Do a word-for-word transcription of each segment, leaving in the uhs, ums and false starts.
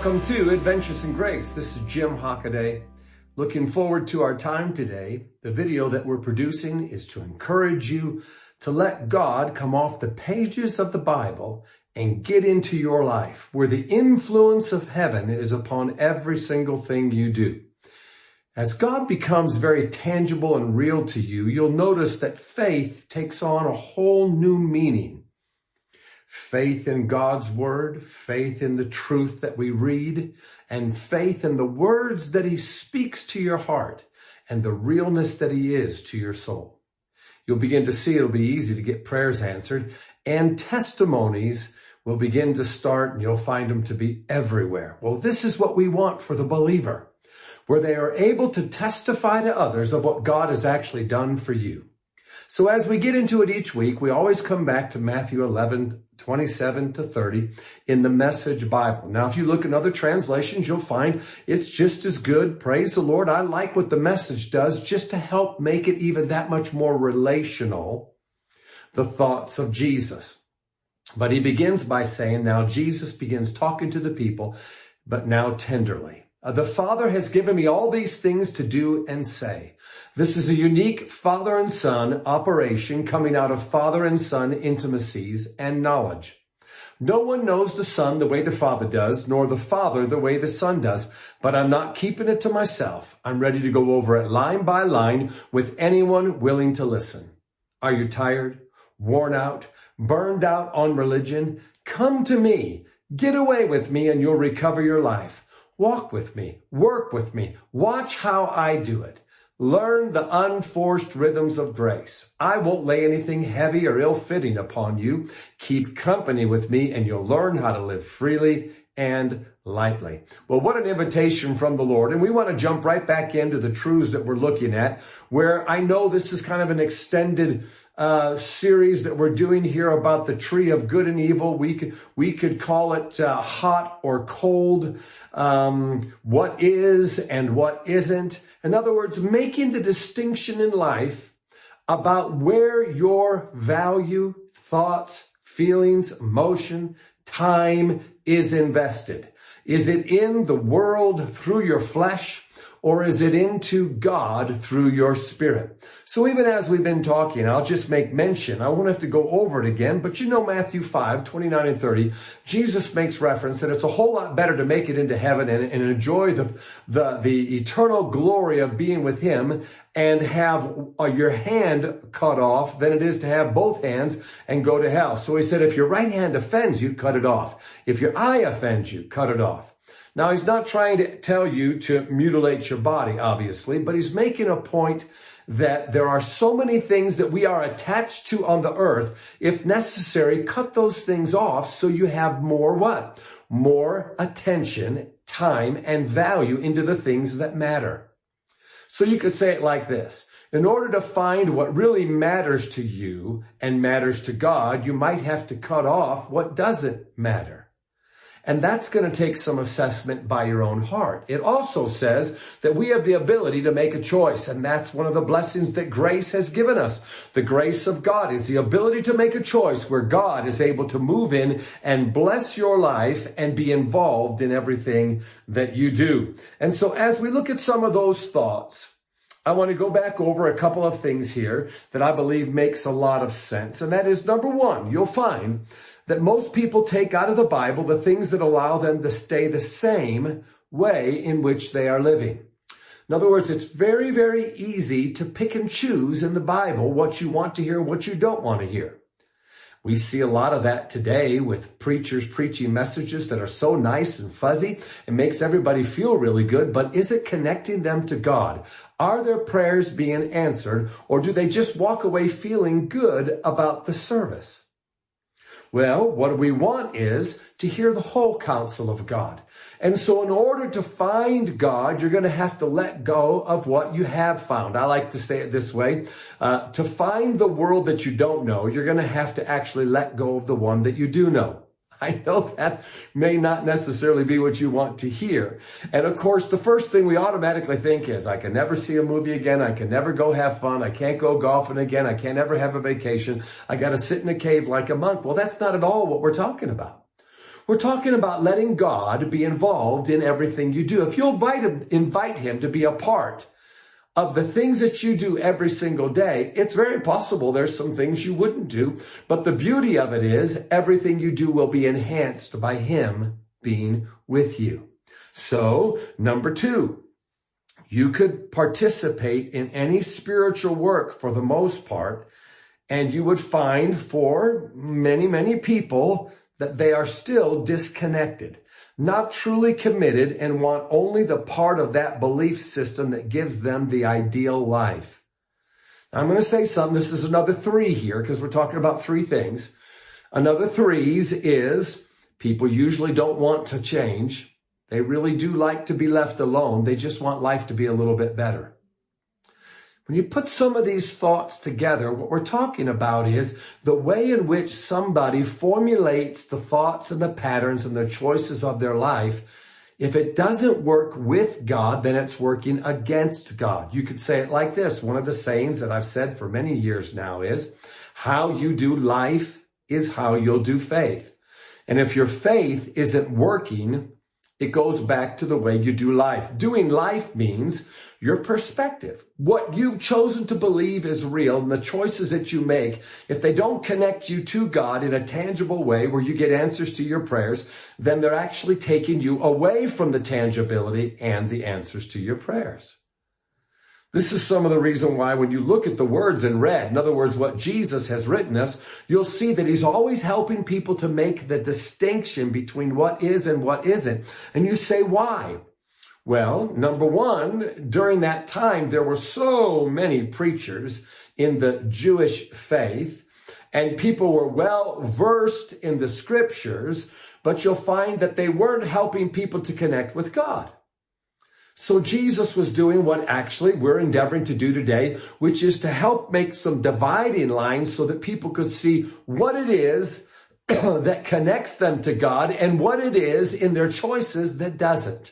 Welcome to Adventures in Grace. This is Jim Hockaday. Looking forward to our time today. The video that we're producing is to encourage you to let God come off the pages of the Bible and get into your life, where the influence of heaven is upon every single thing you do. As God becomes very tangible and real to you, you'll notice that faith takes on a whole new meaning. Faith in God's word, faith in the truth that we read, and faith in the words that he speaks to your heart and the realness that he is to your soul. You'll begin to see it'll be easy to get prayers answered, and testimonies will begin to start, and you'll find them to be everywhere. Well, this is what we want for the believer, where they are able to testify to others of what God has actually done for you. So as we get into it each week, we always come back to Matthew eleven, twenty-seven to thirty in the Message Bible. Now, if you look in other translations, you'll find it's just as good. Praise the Lord. I like what the Message does just to help make it even that much more relational, the thoughts of Jesus. But he begins by saying, now Jesus begins talking to the people, but now tenderly. The Father has given me all these things to do and say. This is a unique father and son operation coming out of father and son intimacies and knowledge. No one knows the Son the way the Father does, nor the Father the way the Son does, but I'm not keeping it to myself. I'm ready to go over it line by line with anyone willing to listen. Are you tired, worn out, burned out on religion? Come to me. Get away with me and you'll recover your life. Walk with me, work with me, watch how I do it. Learn the unforced rhythms of grace. I won't lay anything heavy or ill-fitting upon you. Keep company with me and you'll learn how to live freely and lightly. Well, what an invitation from the Lord. And we want to jump right back into the truths that we're looking at, where I know this is kind of an extended uh series that we're doing here about the tree of good and evil. We could, we could call it uh, hot or cold, um, what is and what isn't. In other words, making the distinction in life about where your value, thoughts, feelings, emotion, time is invested. Is it in the world through your flesh, or is it into God through your spirit? So even as we've been talking, I'll just make mention. I won't have to go over it again, but you know Matthew five, twenty-nine and thirty, Jesus makes reference that it's a whole lot better to make it into heaven and, and enjoy the, the, the eternal glory of being with him and have uh, your hand cut off than it is to have both hands and go to hell. So he said, if your right hand offends you, cut it off. If your eye offends you, cut it off. Now, he's not trying to tell you to mutilate your body, obviously, but he's making a point that there are so many things that we are attached to on the earth. If necessary, cut those things off so you have more what? More attention, time, and value into the things that matter. So you could say it like this. In order to find what really matters to you and matters to God, you might have to cut off what doesn't matter. And that's going to take some assessment by your own heart. It also says that we have the ability to make a choice. And that's one of the blessings that grace has given us. The grace of God is the ability to make a choice where God is able to move in and bless your life and be involved in everything that you do. And so as we look at some of those thoughts, I want to go back over a couple of things here that I believe makes a lot of sense. And that is, number one, you'll find that most people take out of the Bible the things that allow them to stay the same way in which they are living. In other words, it's very, very easy to pick and choose in the Bible what you want to hear and what you don't want to hear. We see a lot of that today with preachers preaching messages that are so nice and fuzzy. It makes everybody feel really good, but is it connecting them to God? Are their prayers being answered, or do they just walk away feeling good about the service? Well, what we want is to hear the whole counsel of God. And so in order to find God, you're going to have to let go of what you have found. I like to say it this way. Uh, to find the world that you don't know, you're going to have to actually let go of the one that you do know. I know that may not necessarily be what you want to hear. And of course, the first thing we automatically think is, I can never see a movie again. I can never go have fun. I can't go golfing again. I can't ever have a vacation. I got to sit in a cave like a monk. Well, that's not at all what we're talking about. We're talking about letting God be involved in everything you do. If you'll invite him, invite him to be a part of the things that you do every single day, it's very possible there's some things you wouldn't do. But the beauty of it is everything you do will be enhanced by him being with you. So, number two, you could participate in any spiritual work for the most part, and you would find for many, many people that they are still disconnected, not truly committed, and want only the part of that belief system that gives them the ideal life. Now, I'm going to say something. This is another three here because we're talking about three things. Another threes is people usually don't want to change. They really do like to be left alone. They just want life to be a little bit better. When you put some of these thoughts together, what we're talking about is the way in which somebody formulates the thoughts and the patterns and the choices of their life. If it doesn't work with God, then it's working against God. You could say it like this. One of the sayings that I've said for many years now is, how you do life is how you'll do faith. And if your faith isn't working, it goes back to the way you do life. Doing life means your perspective. What you've chosen to believe is real, and the choices that you make, if they don't connect you to God in a tangible way where you get answers to your prayers, then they're actually taking you away from the tangibility and the answers to your prayers. This is some of the reason why when you look at the words in red, in other words, what Jesus has written us, you'll see that he's always helping people to make the distinction between what is and what isn't. And you say, why? Well, number one, during that time, there were so many preachers in the Jewish faith, and people were well versed in the scriptures, but you'll find that they weren't helping people to connect with God. So Jesus was doing what actually we're endeavoring to do today, which is to help make some dividing lines so that people could see what it is that connects them to God and what it is in their choices that doesn't.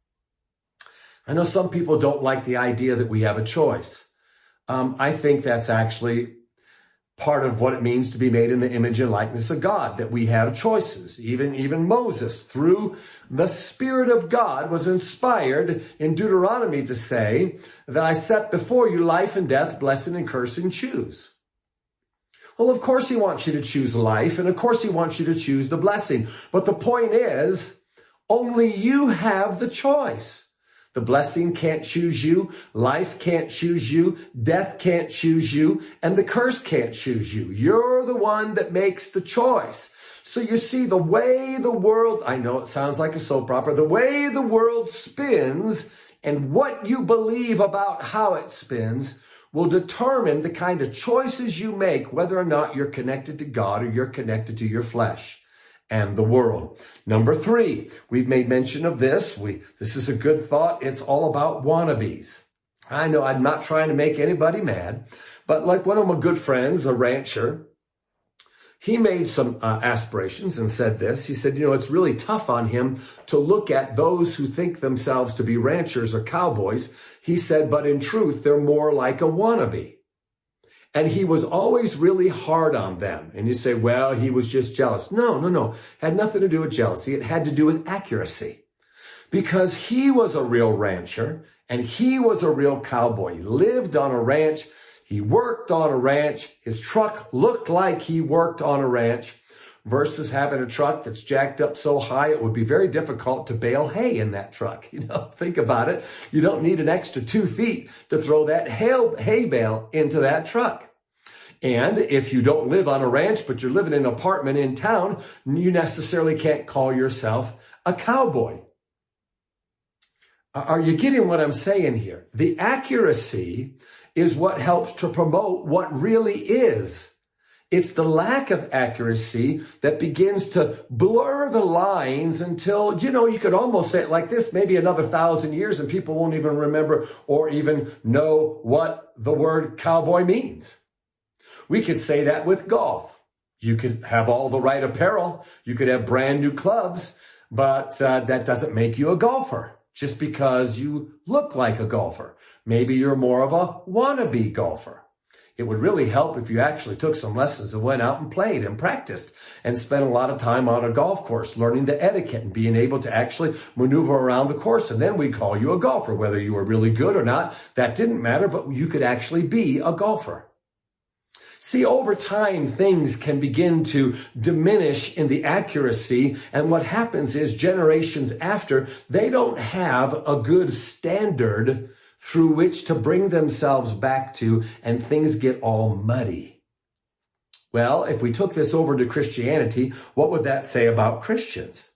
I know some people don't like the idea that we have a choice. Um, I think that's actually part of what it means to be made in the image and likeness of God, that we have choices. Even, even Moses, through the Spirit of God, was inspired in Deuteronomy to say that I set before you life and death, blessing and cursing, choose. Well, of course he wants you to choose life, and of course he wants you to choose the blessing. But the point is, only you have the choice. The blessing can't choose you, life can't choose you, death can't choose you, and the curse can't choose you. You're the one that makes the choice. So you see, the way the world, I know it sounds like a soap opera, the way the world spins and what you believe about how it spins will determine the kind of choices you make, whether or not you're connected to God or you're connected to your flesh and the world. Number three, we've made mention of this. We, this is a good thought. It's all about wannabes. I know I'm not trying to make anybody mad, but like one of my good friends, a rancher, he made some uh, aspirations and said this. He said, you know, it's really tough on him to look at those who think themselves to be ranchers or cowboys. He said, but in truth, they're more like a wannabe. And he was always really hard on them. And you say, well, he was just jealous. No, no, no. It had nothing to do with jealousy. It had to do with accuracy. Because he was a real rancher and he was a real cowboy. He lived on a ranch. He worked on a ranch. His truck looked like he worked on a ranch versus having a truck that's jacked up so high it would be very difficult to bale hay in that truck. You know, think about it. You don't need an extra two feet to throw that hay, hay bale into that truck. And if you don't live on a ranch, but you're living in an apartment in town, you necessarily can't call yourself a cowboy. Are you getting what I'm saying here? The accuracy is what helps to promote what really is. It's the lack of accuracy that begins to blur the lines until, you know, you could almost say it like this, maybe another thousand years and people won't even remember or even know what the word cowboy means. We could say that with golf. You could have all the right apparel. You could have brand new clubs, but uh, that doesn't make you a golfer just because you look like a golfer. Maybe you're more of a wannabe golfer. It would really help if you actually took some lessons and went out and played and practiced and spent a lot of time on a golf course learning the etiquette and being able to actually maneuver around the course. And then we'd call you a golfer. Whether you were really good or not, that didn't matter, but you could actually be a golfer. See, over time, things can begin to diminish in the accuracy. And what happens is generations after, they don't have a good standard through which to bring themselves back to, and things get all muddy. Well, if we took this over to Christianity, what would that say about Christians?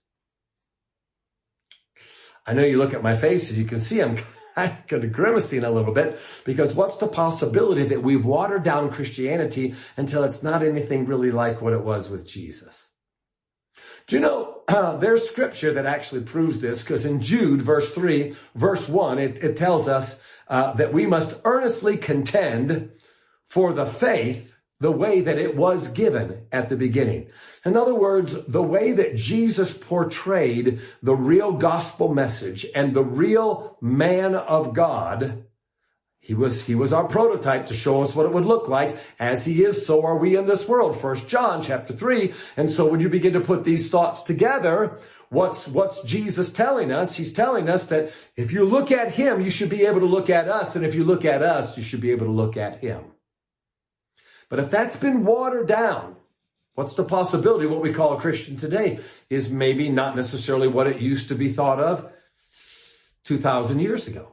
I know you look at my face, as you can see, I'm kind of grimacing a little bit, because what's the possibility that we've watered down Christianity until it's not anything really like what it was with Jesus? Do you know, uh, there's scripture that actually proves this, because in Jude, verse three, verse one, it, it tells us uh, that we must earnestly contend for the faith the way that it was given at the beginning. In other words, the way that Jesus portrayed the real gospel message and the real man of God. He was, he was our prototype to show us what it would look like. As he is, so are we in this world. First John chapter three. And so when you begin to put these thoughts together, what's, what's Jesus telling us? He's telling us that if you look at him, you should be able to look at us. And if you look at us, you should be able to look at him. But if that's been watered down, what's the possibility what we call a Christian today is maybe not necessarily what it used to be thought of two thousand years ago.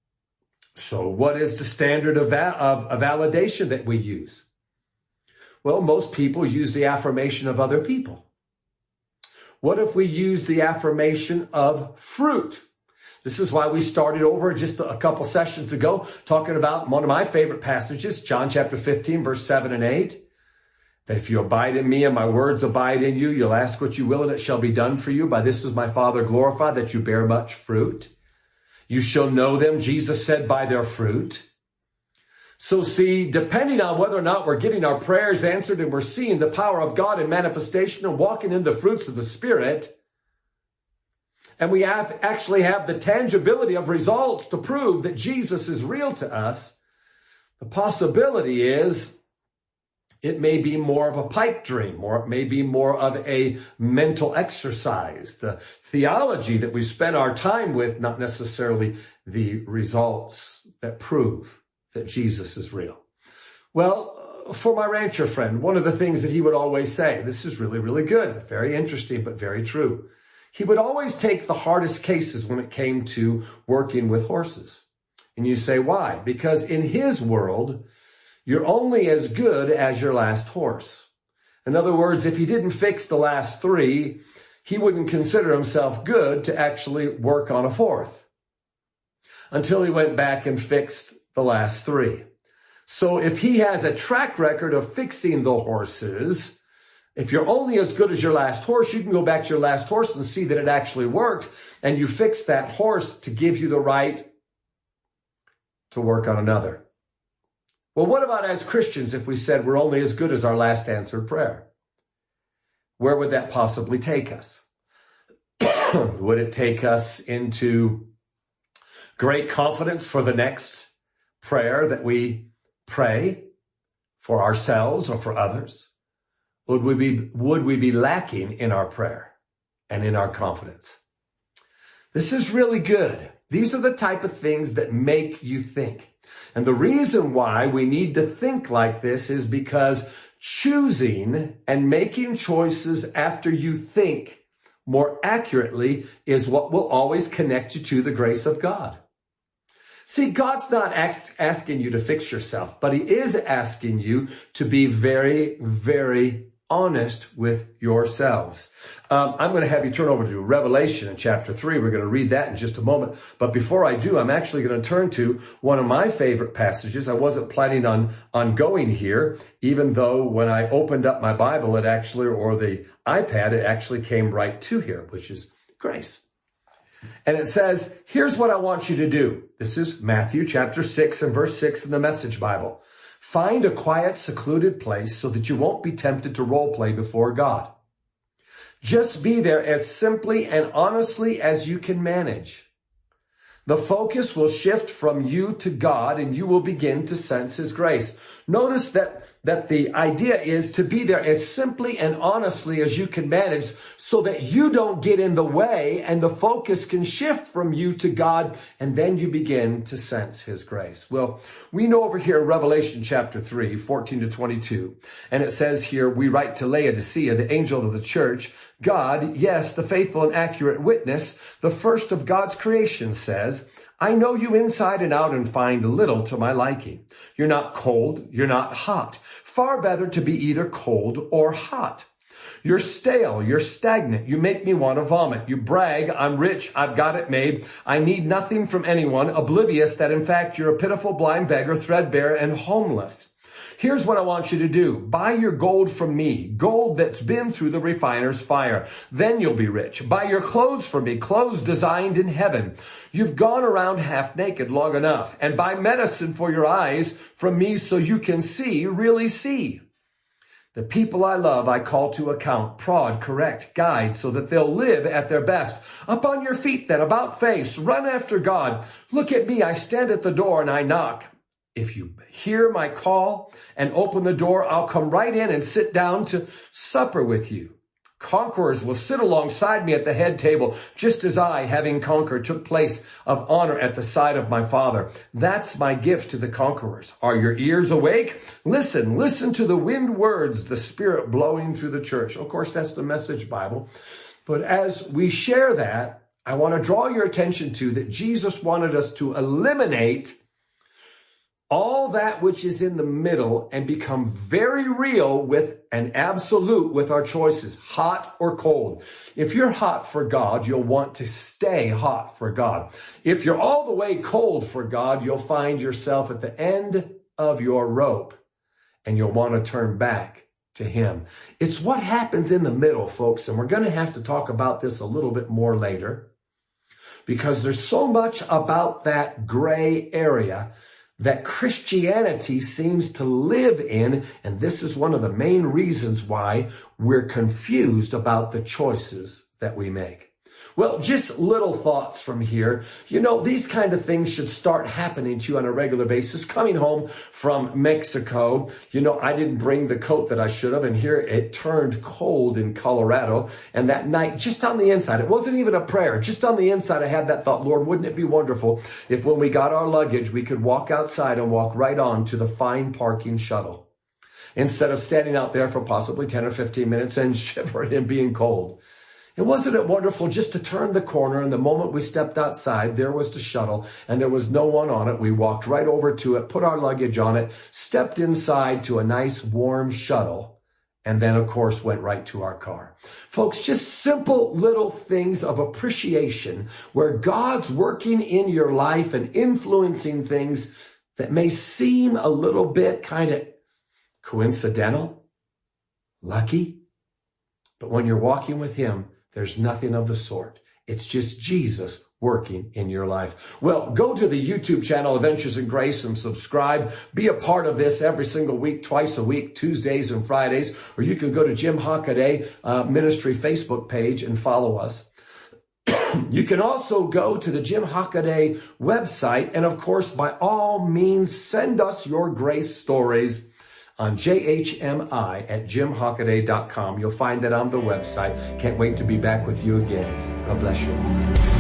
So what is the standard of, va- of, of validation that we use? Well, most people use the affirmation of other people. What if we use the affirmation of fruit? This is why we started over just a couple sessions ago talking about one of my favorite passages, John chapter fifteen, verse seven and eight. That if you abide in me and my words abide in you, you'll ask what you will and it shall be done for you. By this is my Father glorified, that you bear much fruit. You shall know them, Jesus said, by their fruit. So see, depending on whether or not we're getting our prayers answered and we're seeing the power of God in manifestation and walking in the fruits of the Spirit, and we have actually have the tangibility of results to prove that Jesus is real to us, the possibility is it may be more of a pipe dream, or it may be more of a mental exercise. The theology that we spend our time with, not necessarily the results that prove that Jesus is real. Well, for my rancher friend, one of the things that he would always say, this is really, really good, very interesting, but very true. He would always take the hardest cases when it came to working with horses. And you say, why? Because in his world, you're only as good as your last horse. In other words, if he didn't fix the last three, he wouldn't consider himself good to actually work on a fourth until he went back and fixed the last three. So if he has a track record of fixing the horses, if you're only as good as your last horse, you can go back to your last horse and see that it actually worked, and you fix that horse to give you the right to work on another. Well, what about as Christians if we said we're only as good as our last answered prayer? Where would that possibly take us? Would it take us into great confidence for the next prayer that we pray for ourselves or for others? Would we be, would we be lacking in our prayer and in our confidence? This is really good. These are the type of things that make you think. And the reason why we need to think like this is because choosing and making choices after you think more accurately is what will always connect you to the grace of God. See, God's not ask, asking you to fix yourself, but he is asking you to be very, very honest with yourselves. Um, I'm going to have you turn over to Revelation in chapter three. We're going to read that in just a moment. But before I do, I'm actually going to turn to one of my favorite passages. I wasn't planning on, on going here, even though when I opened up my Bible, it actually, or the iPad, it actually came right to here, which is grace. And it says, here's what I want you to do. This is Matthew chapter six and verse six in the Message Bible. Find a quiet, secluded place so that you won't be tempted to role play before God. Just be there as simply and honestly as you can manage. The focus will shift from you to God, and you will begin to sense His grace. Notice that, that the idea is to be there as simply and honestly as you can manage so that you don't get in the way and the focus can shift from you to God, and then you begin to sense His grace. Well, we know over here in Revelation chapter three, fourteen to twenty-two, and it says here, we write to Laodicea, the angel of the church, God, yes, the faithful and accurate witness, the first of God's creation, says, I know you inside and out and find little to my liking. You're not cold, you're not hot. Far better to be either cold or hot. You're stale, you're stagnant, you make me want to vomit. You brag, I'm rich, I've got it made, I need nothing from anyone, oblivious that in fact you're a pitiful blind beggar, threadbare and homeless. Here's what I want you to do. Buy your gold from me, gold that's been through the refiner's fire. Then you'll be rich. Buy your clothes from me, clothes designed in heaven. You've gone around half naked long enough. And buy medicine for your eyes from me so you can see, really see. The people I love, I call to account, prod, correct, guide, so that they'll live at their best. Up on your feet then, about face, run after God. Look at me, I stand at the door and I knock. If you hear my call and open the door, I'll come right in and sit down to supper with you. Conquerors will sit alongside me at the head table, just as I, having conquered, took place of honor at the side of my Father. That's my gift to the conquerors. Are your ears awake? Listen, listen to the wind words, the Spirit blowing through the church. Of course, that's the Message Bible. But as we share that, I want to draw your attention to that Jesus wanted us to eliminate all that which is in the middle and become very real with an absolute with our choices, hot or cold. If you're hot for God, you'll want to stay hot for God. If you're all the way cold for God, you'll find yourself at the end of your rope and you'll want to turn back to Him. It's what happens in the middle, folks, and we're going to have to talk about this a little bit more later because there's so much about that gray area that Christianity seems to live in, and this is one of the main reasons why we're confused about the choices that we make. Well, just little thoughts from here. You know, these kind of things should start happening to you on a regular basis. Coming home from Mexico, you know, I didn't bring the coat that I should have, and here it turned cold in Colorado. And that night, just on the inside, it wasn't even a prayer. Just on the inside, I had that thought, Lord, wouldn't it be wonderful if when we got our luggage, we could walk outside and walk right on to the fine parking shuttle instead of standing out there for possibly ten or fifteen minutes and shivering and being cold. And wasn't it wonderful just to turn the corner, and the moment we stepped outside, there was the shuttle and there was no one on it. We walked right over to it, put our luggage on it, stepped inside to a nice warm shuttle, and then of course went right to our car. Folks, just simple little things of appreciation where God's working in your life and influencing things that may seem a little bit kind of coincidental, lucky, but when you're walking with Him, there's nothing of the sort. It's just Jesus working in your life. Well, go to the YouTube channel, Adventures in Grace, and subscribe. Be a part of this every single week, twice a week, Tuesdays and Fridays. Or you can go to Jim Hockaday uh, Ministry Facebook page and follow us. You can also go to the Jim Hockaday website. And of course, by all means, send us your grace stories on J H M I at jim hockaday dot com. You'll find that on the website. Can't wait to be back with you again. God bless you.